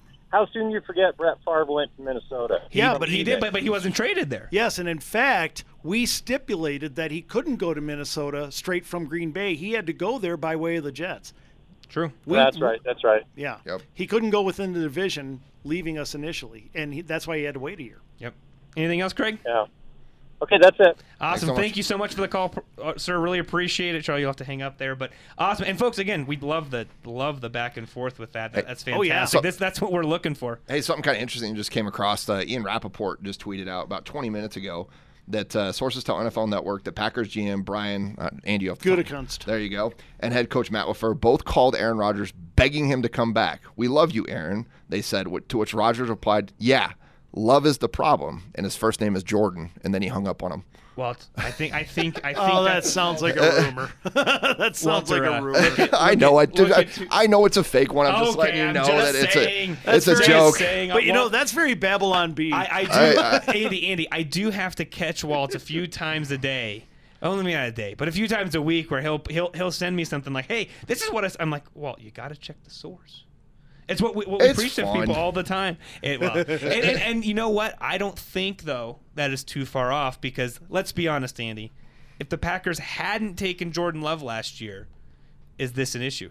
forget Brett Favre went to Minnesota? Yeah, but he did, but he wasn't traded there. Yes, and in fact, we stipulated that he couldn't go to Minnesota straight from Green Bay. He had to go there by way of the Jets. True. That's right. Yeah. Yep. He couldn't go within the division, leaving us initially, and that's why he had to wait a year. Yep. Anything else, Craig? Yeah. Okay, that's it. Awesome. Thank you so much for the call, sir. Really appreciate it. Charlie, you'll have to hang up there, but awesome. And folks, again, we love the back and forth with that. That's fantastic. Oh, yeah. So, that's what we're looking for. Hey, something kind of interesting just came across. Ian Rappaport just tweeted out about 20 minutes ago that sources tell NFL Network that Packers GM Brian Andy Gutekunst. There you go. And head coach Matt LaFleur both called Aaron Rodgers begging him to come back. "We love you, Aaron," they said, to which Rodgers replied, "Yeah, love is the problem," and his first name is Jordan, and then he hung up on him. Well, I think. Oh, that sounds like a rumor. That sounds like a rumor. I know. I know it's a fake one. I'm just letting you know that it's a joke. But that's very Babylon Bee. I do, Andy. I do have to catch Walt a few times a day. Only not a day, but a few times a week, where he'll send me something like, "Hey, this is what I'm like." Walt, you got to check the source. It's what we preach to people all the time. And you know what? I don't think, though, that is too far off because, let's be honest, Andy, if the Packers hadn't taken Jordan Love last year, is this an issue?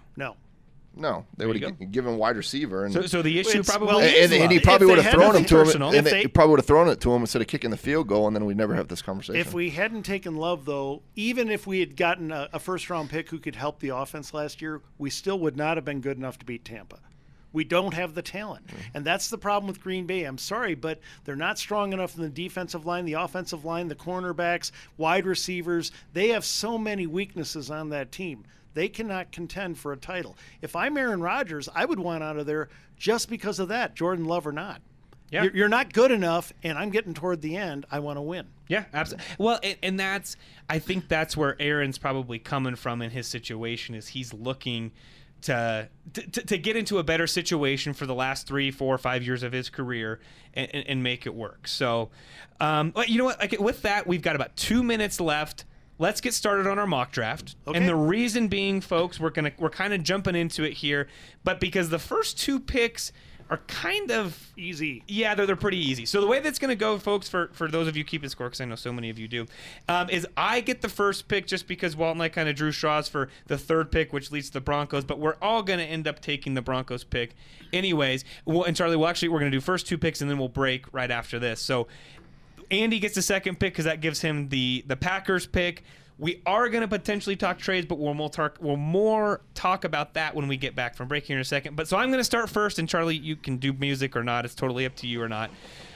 No, they would have given wide receiver. And so the issue probably is and he probably would have thrown him to him. And he probably would have thrown it to him instead of kicking the field goal, and then we'd never have this conversation. If we hadn't taken Love, though, even if we had gotten a first-round pick who could help the offense last year, we still would not have been good enough to beat Tampa. We don't have the talent. And that's the problem with Green Bay. I'm sorry, but they're not strong enough in the defensive line, the offensive line, the cornerbacks, wide receivers. They have so many weaknesses on that team. They cannot contend for a title. If I'm Aaron Rodgers, I would want out of there just because of that, Jordan Love or not. Yeah. You're not good enough, and I'm getting toward the end. I want to win. Yeah, absolutely. Well, and I think that's where Aaron's probably coming from in his situation is he's looking to get into a better situation for the last 3, 4, 5 years of his career and make it work. So, you know what? With that, we've got about 2 minutes left. Let's get started on our mock draft. Okay. And the reason being, folks, we're kind of jumping into it here, but because the first 2 picks are kind of easy. Yeah, they're pretty easy. So the way that's going to go, folks, for those of you keeping score, because I know so many of you do, is I get the first pick just because Walt and I kind of drew straws for the 3rd pick, which leads to the Broncos, but we're all going to end up taking the Broncos pick anyways. And Charlie, we're going to do first 2 picks, and then we'll break right after this. So Andy gets the 2nd pick because that gives him the Packers pick. We are going to potentially talk trades, but we'll more talk about that when we get back from break here in a second. But so I'm going to start first, and Charlie, you can do music or not. It's totally up to you or not.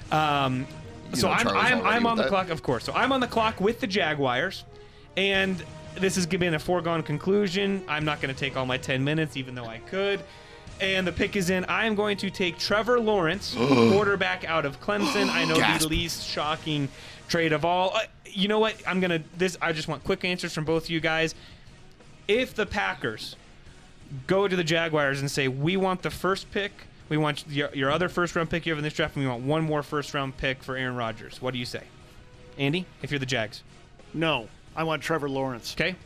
So I'm on the clock, of course. So I'm on the clock with the Jaguars, and this has been a foregone conclusion. I'm not going to take all my 10 minutes, even though I could. And the pick is in. I am going to take Trevor Lawrence, quarterback out of Clemson. I know the least shocking trade of all. You know what? I just want quick answers from both of you guys. If the Packers go to the Jaguars and say, we want the first pick, we want your other first-round pick you have in this draft, and we want one more first-round pick for Aaron Rodgers, what do you say? Andy, if you're the Jags? No. I want Trevor Lawrence. Okay, well,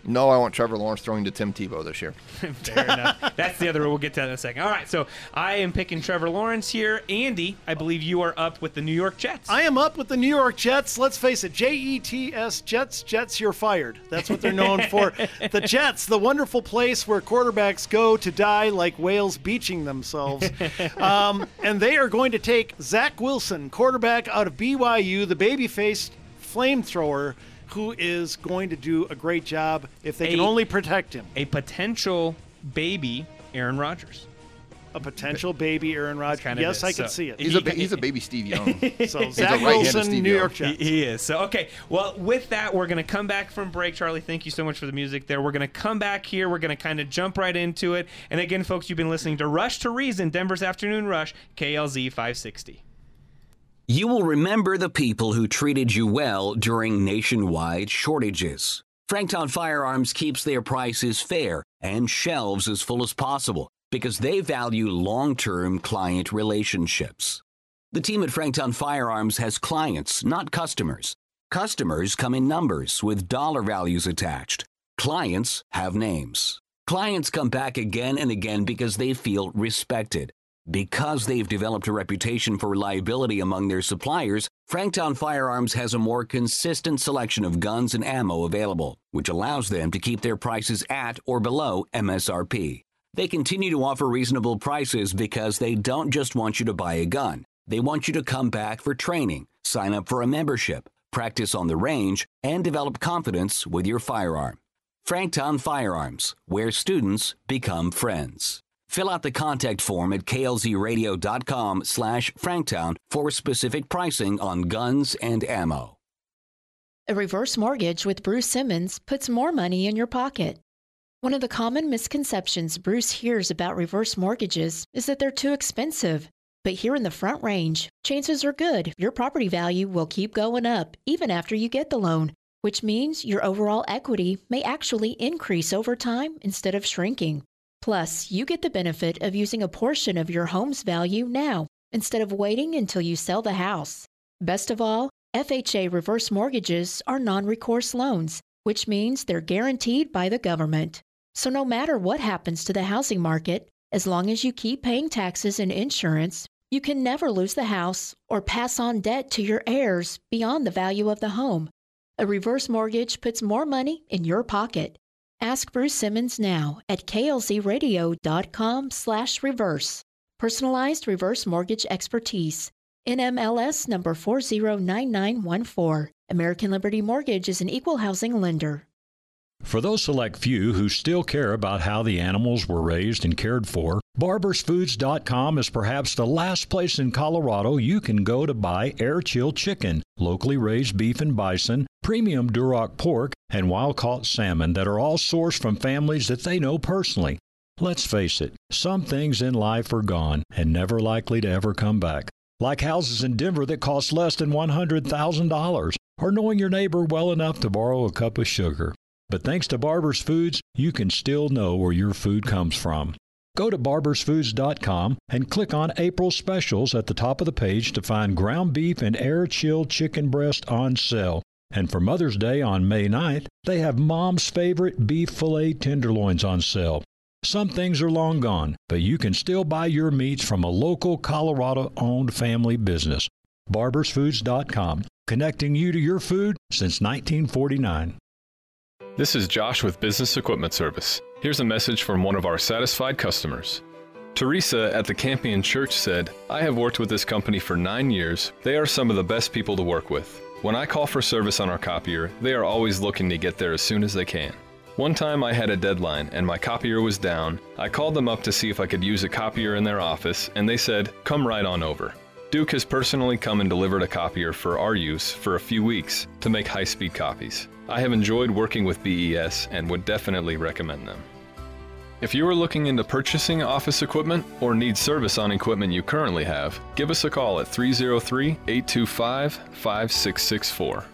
No, I want Trevor Lawrence throwing to Tim Tebow this year. Fair enough. That's the other. We'll get to that in a second. All right, so I am picking Trevor Lawrence here. Andy, I believe you are up with the New York Jets. I am up with the New York Jets. Let's face it, Jets, Jets, you're fired. That's what they're known for. The Jets, the wonderful place where quarterbacks go to die like whales beaching themselves. And they are going to take Zach Wilson, quarterback out of BYU, the baby-faced flamethrower, who is going to do a great job if they can only protect him. A potential baby Aaron Rodgers. A potential baby Aaron Rodgers. Yes, I can see it. He's a baby Steve Young. So Zach Wilson, New York Jets. He is. So, okay. Well, with that, we're going to come back from break. Charlie, thank you so much for the music there. We're going to come back here. We're going to kind of jump right into it. And again, folks, you've been listening to Rush to Reason, Denver's Afternoon Rush, KLZ 560. You will remember the people who treated you well during nationwide shortages. Franktown Firearms keeps their prices fair and shelves as full as possible because they value long-term client relationships. The team at Franktown Firearms has clients, not customers. Customers come in numbers with dollar values attached. Clients have names. Clients come back again and again because they feel respected. Because they've developed a reputation for reliability among their suppliers, Franktown Firearms has a more consistent selection of guns and ammo available, which allows them to keep their prices at or below MSRP. They continue to offer reasonable prices because they don't just want you to buy a gun. They want you to come back for training, sign up for a membership, practice on the range, and develop confidence with your firearm. Franktown Firearms, where students become friends. Fill out the contact form at klzradio.com/Franktown for specific pricing on guns and ammo. A reverse mortgage with Bruce Simmons puts more money in your pocket. One of the common misconceptions Bruce hears about reverse mortgages is that they're too expensive. But here in the Front Range, chances are good your property value will keep going up even after you get the loan, which means your overall equity may actually increase over time instead of shrinking. Plus, you get the benefit of using a portion of your home's value now, instead of waiting until you sell the house. Best of all, FHA reverse mortgages are non-recourse loans, which means they're guaranteed by the government. So no matter what happens to the housing market, as long as you keep paying taxes and insurance, you can never lose the house or pass on debt to your heirs beyond the value of the home. A reverse mortgage puts more money in your pocket. Ask Bruce Simmons now at klzradio.com/reverse. Personalized reverse mortgage expertise. NMLS number 409914. American Liberty Mortgage is an equal housing lender. For those select few who still care about how the animals were raised and cared for, BarbersFoods.com is perhaps the last place in Colorado you can go to buy air-chilled chicken, locally raised beef and bison, premium Duroc pork, and wild-caught salmon that are all sourced from families that they know personally. Let's face it, some things in life are gone and never likely to ever come back. Like houses in Denver that cost less than $100,000, or knowing your neighbor well enough to borrow a cup of sugar. But thanks to Barber's Foods, you can still know where your food comes from. Go to barbersfoods.com and click on April specials at the top of the page to find ground beef and air-chilled chicken breast on sale. And for Mother's Day on May 9th, they have Mom's favorite beef filet tenderloins on sale. Some things are long gone, but you can still buy your meats from a local Colorado-owned family business. barbersfoods.com, connecting you to your food since 1949. This is Josh with Business Equipment Service. Here's a message from one of our satisfied customers. Teresa at the Campion Church said, "I have worked with this company for 9 years. They are some of the best people to work with. When I call for service on our copier, they are always looking to get there as soon as they can. One time I had a deadline and my copier was down. I called them up to see if I could use a copier in their office, and they said, 'Come right on over.' Duke has personally come and delivered a copier for our use for a few weeks to make high-speed copies. I have enjoyed working with BES and would definitely recommend them. If you are looking into purchasing office equipment or need service on equipment you currently have, give us a call at 303-825-5664.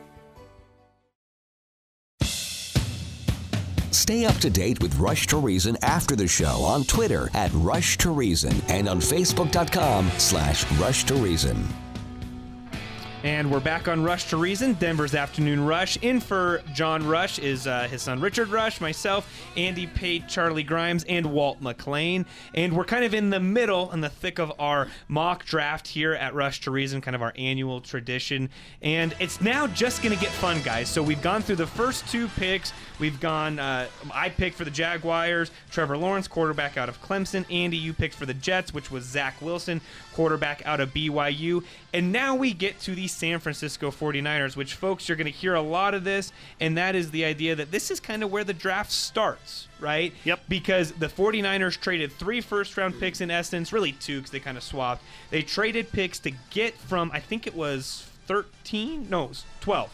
Stay up to date with Rush to Reason after the show on Twitter at Rush to Reason and on Facebook.com/Rush to Reason. And we're back on Rush to Reason, Denver's Afternoon Rush. In for John Rush is his son Richard Rush, myself, Andy Pate, Charlie Grimes, and Walt McLean. And we're kind of in the middle, in the thick of our mock draft here at Rush to Reason, kind of our annual tradition. And it's now just going to get fun, guys. So we've gone through the first 2 picks. We've gone, I picked for the Jaguars, Trevor Lawrence, quarterback out of Clemson. Andy, you picked for the Jets, which was Zach Wilson, quarterback out of BYU. And now we get to the San Francisco 49ers, which, folks, you're going to hear a lot of this, and that is the idea that this is kind of where the draft starts, right? Yep. Because the 49ers traded 3 first-round picks in essence, really 2 because they kind of swapped. They traded picks to get from, I think it was 13? No, it was 12.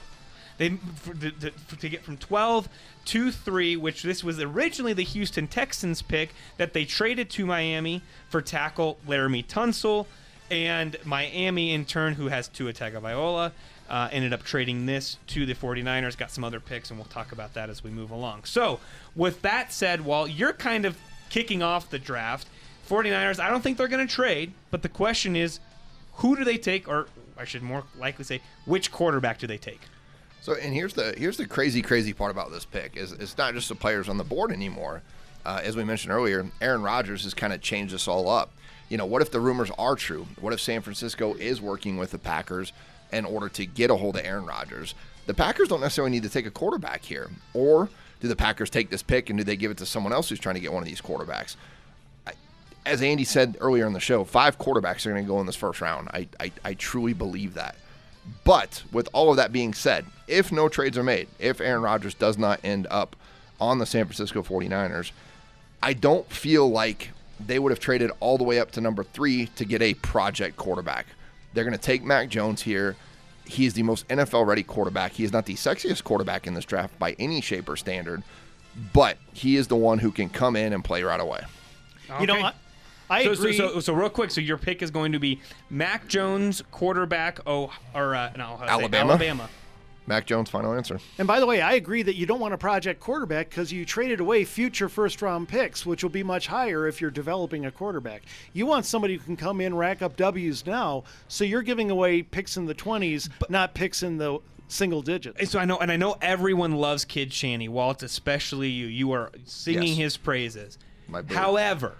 To get from 12 to 3, which this was originally the Houston Texans pick that they traded to Miami for tackle Laramie Tunsil. And Miami, in turn, who has Tua Tagovailoa, ended up trading this to the 49ers, got some other picks, and we'll talk about that as we move along. So, with that said, while you're kind of kicking off the draft, 49ers, I don't think they're going to trade, but the question is, who do they take, or I should more likely say, which quarterback do they take? So, and here's the crazy part about this pick is it's not just the players on the board anymore. As we mentioned earlier, Aaron Rodgers has kind of changed this all up. You know, what if the rumors are true? What if San Francisco is working with the Packers in order to get a hold of Aaron Rodgers? The Packers don't necessarily need to take a quarterback here. Or do the Packers take this pick and do they give it to someone else who's trying to get one of these quarterbacks? As Andy said earlier in the show, 5 quarterbacks are going to go in this first round. I truly believe that. But with all of that being said, if no trades are made, if Aaron Rodgers does not end up on the San Francisco 49ers, I don't feel like they would have traded all the way up to number 3 to get a project quarterback. They're going to take Mac Jones here. He is the most NFL-ready quarterback. He is not the sexiest quarterback in this draft by any shape or standard, but he is the one who can come in and play right away. Okay. You know, I agree. So real quick, so your pick is going to be Mac Jones, quarterback, Alabama. Mac Jones, final answer. And by the way, I agree that you don't want a project quarterback because you traded away future first-round picks, which will be much higher if you're developing a quarterback. You want somebody who can come in, rack up W's now, so you're giving away picks in the 20s, not picks in the single digits. So I know everyone loves Kid Shanny, Walt, especially you. You are singing his praises. However,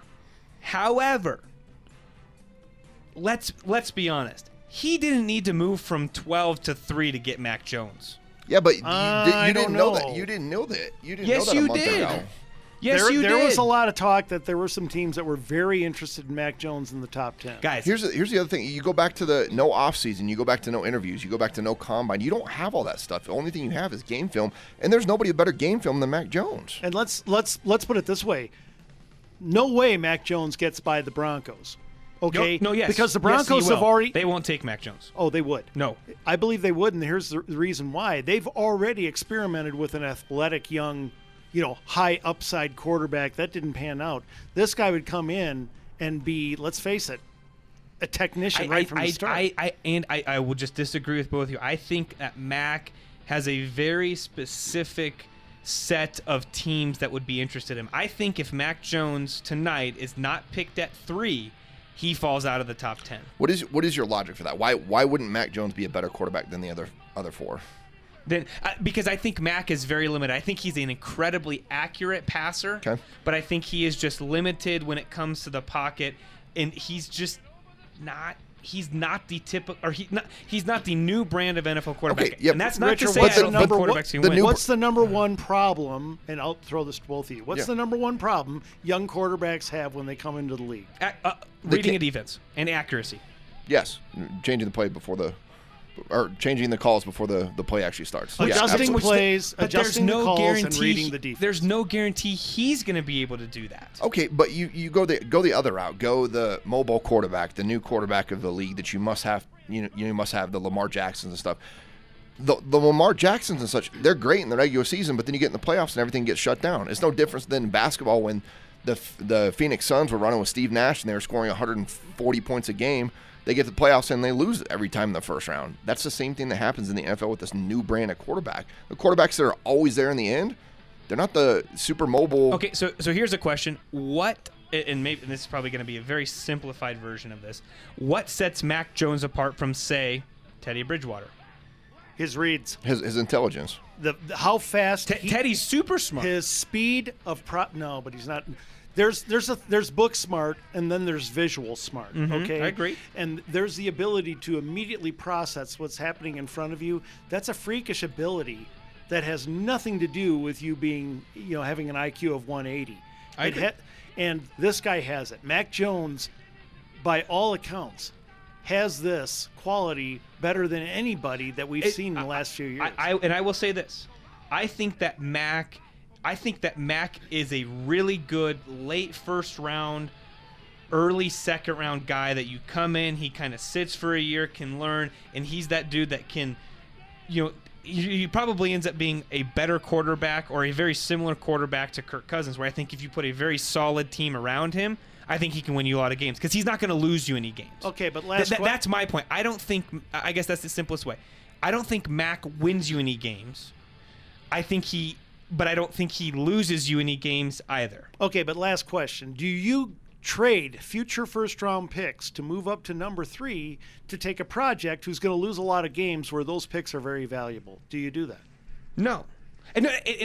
let's be honest. He didn't need to move from 12 to 3 to get Mac Jones. Yeah, but you didn't know that. You didn't know that. You didn't know that a month ago. Yes, you did. There was a lot of talk that there were some teams that were very interested in Mac Jones in the top 10. Guys, here's the other thing. You go back to the no offseason. You go back to no interviews. You go back to no combine. You don't have all that stuff. The only thing you have is game film, and there's nobody with better game film than Mac Jones. And let's put it this way. No way Mac Jones gets by the Broncos. Okay? No, yes. Because the Broncos have already... They won't take Mac Jones. Oh, they would. No. I believe they would, and here's the reason why. They've already experimented with an athletic, young, high upside quarterback. That didn't pan out. This guy would come in and be, let's face it, a technician from the start. I will just disagree with both of you. I think that Mac has a very specific set of teams that would be interested in him. I think if Mac Jones tonight is not picked at 3, he falls out of the top 10. What is your logic for that? Why wouldn't Mac Jones be a better quarterback than the other 4? Then because I think Mac is very limited. I think he's an incredibly accurate passer, but I think he is just limited when it comes to the pocket, and he's just not. He's not the typical, or he's not the new brand of NFL quarterback. Okay, and that's not Richard, to say I don't think quarterbacks can win. What's the number one problem? And I'll throw this to both of you. What's the number one problem young quarterbacks have when they come into the league? Reading a defense and accuracy. Yes, changing the play changing the calls before the play actually starts. Adjusting plays, adjusting the calls, and reading the defense. There's no guarantee he's going to be able to do that. Okay, but you go the other route. Go the mobile quarterback, the new quarterback of the league that you must have. You must have the Lamar Jacksons and stuff. The Lamar Jacksons and such, they're great in the regular season, but then you get in the playoffs and everything gets shut down. It's no difference than basketball when the Phoenix Suns were running with Steve Nash and they were scoring 140 points a game. They get to the playoffs and they lose every time in the first round. That's the same thing that happens in the NFL with this new brand of quarterback. The quarterbacks that are always there in the end, they're not the super mobile. Okay, so here's a question. And this is probably going to be a very simplified version of this. What sets Mac Jones apart from, say, Teddy Bridgewater. His reads. His intelligence. How fast Teddy's super smart. His speed of no, but he's not. There's book smart and then there's visual smart. Okay, I agree. And there's the ability to immediately process what's happening in front of you. That's a freakish ability that has nothing to do with you being, having an IQ of 180. I agree. And this guy has it. Mac Jones, by all accounts, has this quality better than anybody that we've seen in the last few years. I will say this. I think that Mac is a really good late first round, early second round guy that you come in, he kind of sits for a year, can learn, and he's that dude that can, he probably ends up being a better quarterback or a very similar quarterback to Kirk Cousins, where I think if you put a very solid team around him, I think he can win you a lot of games because he's not going to lose you any games. Okay, but that's my point. I guess that's the simplest way. I don't think Mac wins you any games. But I don't think he loses you any games either. Okay, but last question. Do you trade future first-round picks to move up to number 3 to take a project who's going to lose a lot of games where those picks are very valuable? Do you do that? No. And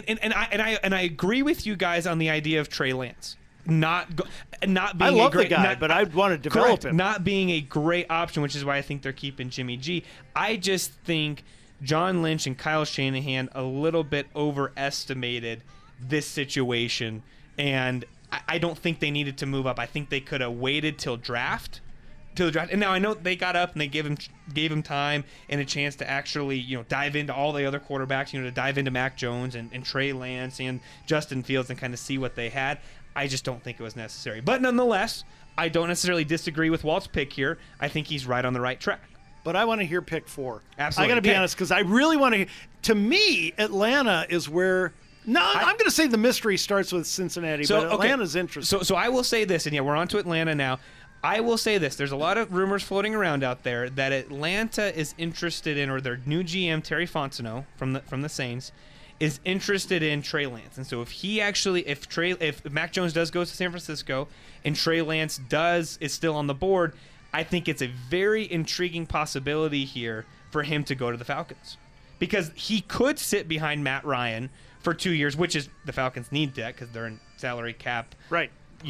I agree with you guys on the idea of Trey Lance. Not being I love the guy, but I'd want to develop him. Not being a great option, which is why I think they're keeping Jimmy G. I just think John Lynch and Kyle Shanahan a little bit overestimated this situation, and I don't think they needed to move up. I think they could have waited till the draft. And now I know they got up and they gave him time and a chance to actually dive into all the other quarterbacks, to dive into Mac Jones and Trey Lance and Justin Fields and kind of see what they had. I just don't think it was necessary. But nonetheless, I don't necessarily disagree with Walt's pick here. I think he's right on the right track. But I want to hear pick 4. Absolutely. I got to be honest, because I really want to. To me, Atlanta is where. No, I'm going to say the mystery starts with Cincinnati, but Atlanta's interesting. So I will say this, and we're on to Atlanta now. I will say this. There's a lot of rumors floating around out there that Atlanta is interested in, or their new GM, Terry Fontenot, from the Saints, is interested in Trey Lance. And so if Mac Jones does go to San Francisco and Trey Lance is still on the board, I think it's a very intriguing possibility here for him to go to the Falcons. Because he could sit behind Matt Ryan for 2 years, which is the Falcons need that because they're in salary cap. Right.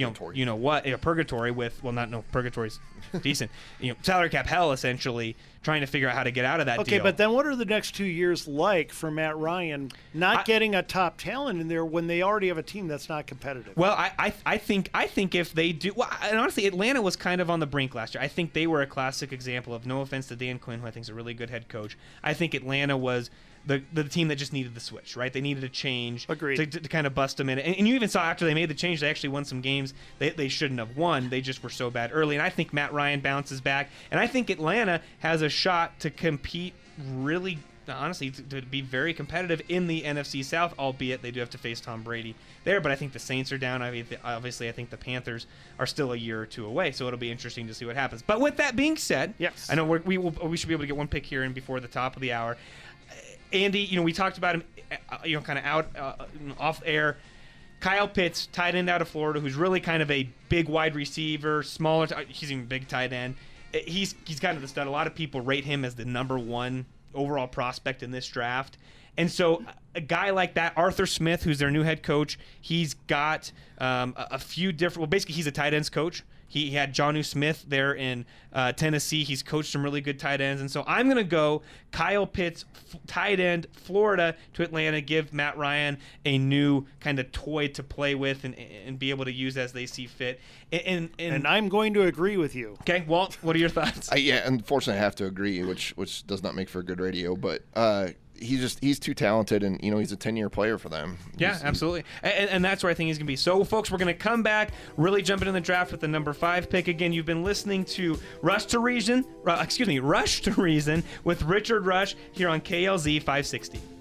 Purgatory with purgatory's decent. Salary cap hell, essentially, trying to figure out how to get out of that deal. Okay, but then what are the next 2 years like for Matt Ryan not getting a top talent in there when they already have a team that's not competitive? Well, I think if they do, and honestly, Atlanta was kind of on the brink last year. I think they were a classic example of, no offense to Dan Quinn, who I think is a really good head coach. I think Atlanta was the team that just needed the switch, right? They needed a change to kind of bust them in. And you even saw after they made the change, they actually won some games they shouldn't have won. They just were so bad early. And I think Matt Ryan bounces back. And I think Atlanta has a shot to compete really, honestly, to be very competitive in the NFC South, albeit they do have to face Tom Brady there. But I think the Saints are down. Obviously, I think the Panthers are still a year or two away. So it'll be interesting to see what happens. But with that being said, yes, I know we should be able to get one pick here and before the top of the hour. Andy, we talked about him, kind of out off air. Kyle Pitts, tight end out of Florida, who's really kind of a big wide receiver, smaller. He's even big tight end. He's kind of the stud. A lot of people rate him as the number 1 overall prospect in this draft. And so a guy like that, Arthur Smith, who's their new head coach, he's got a few different. Well, basically, he's a tight ends coach. He had Jonnu Smith there in Tennessee. He's coached some really good tight ends. And so I'm going to go Kyle Pitts, tight end, Florida to Atlanta, give Matt Ryan a new kind of toy to play with and be able to use as they see fit. And I'm going to agree with you. Okay, Walt, what are your thoughts? Unfortunately, I have to agree, which does not make for good radio. But he's too talented, and he's a 10-year player for them. Yeah, absolutely. And that's where I think he's going to be. So, folks, we're going to come back, really jump into the draft with the number 5 pick. Again, you've been listening to Rush to Reason with Richard Rush here on KLZ 560.